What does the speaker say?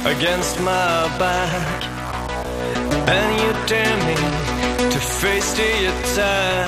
against my back, and you dare me to face the attack.